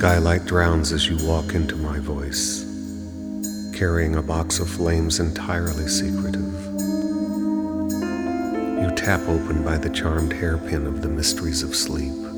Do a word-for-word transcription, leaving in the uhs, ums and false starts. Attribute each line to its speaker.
Speaker 1: skylight drowns as you walk into my voice, carrying a box of flames entirely secretive. You tap open by the charmed hairpin of the mysteries of sleep.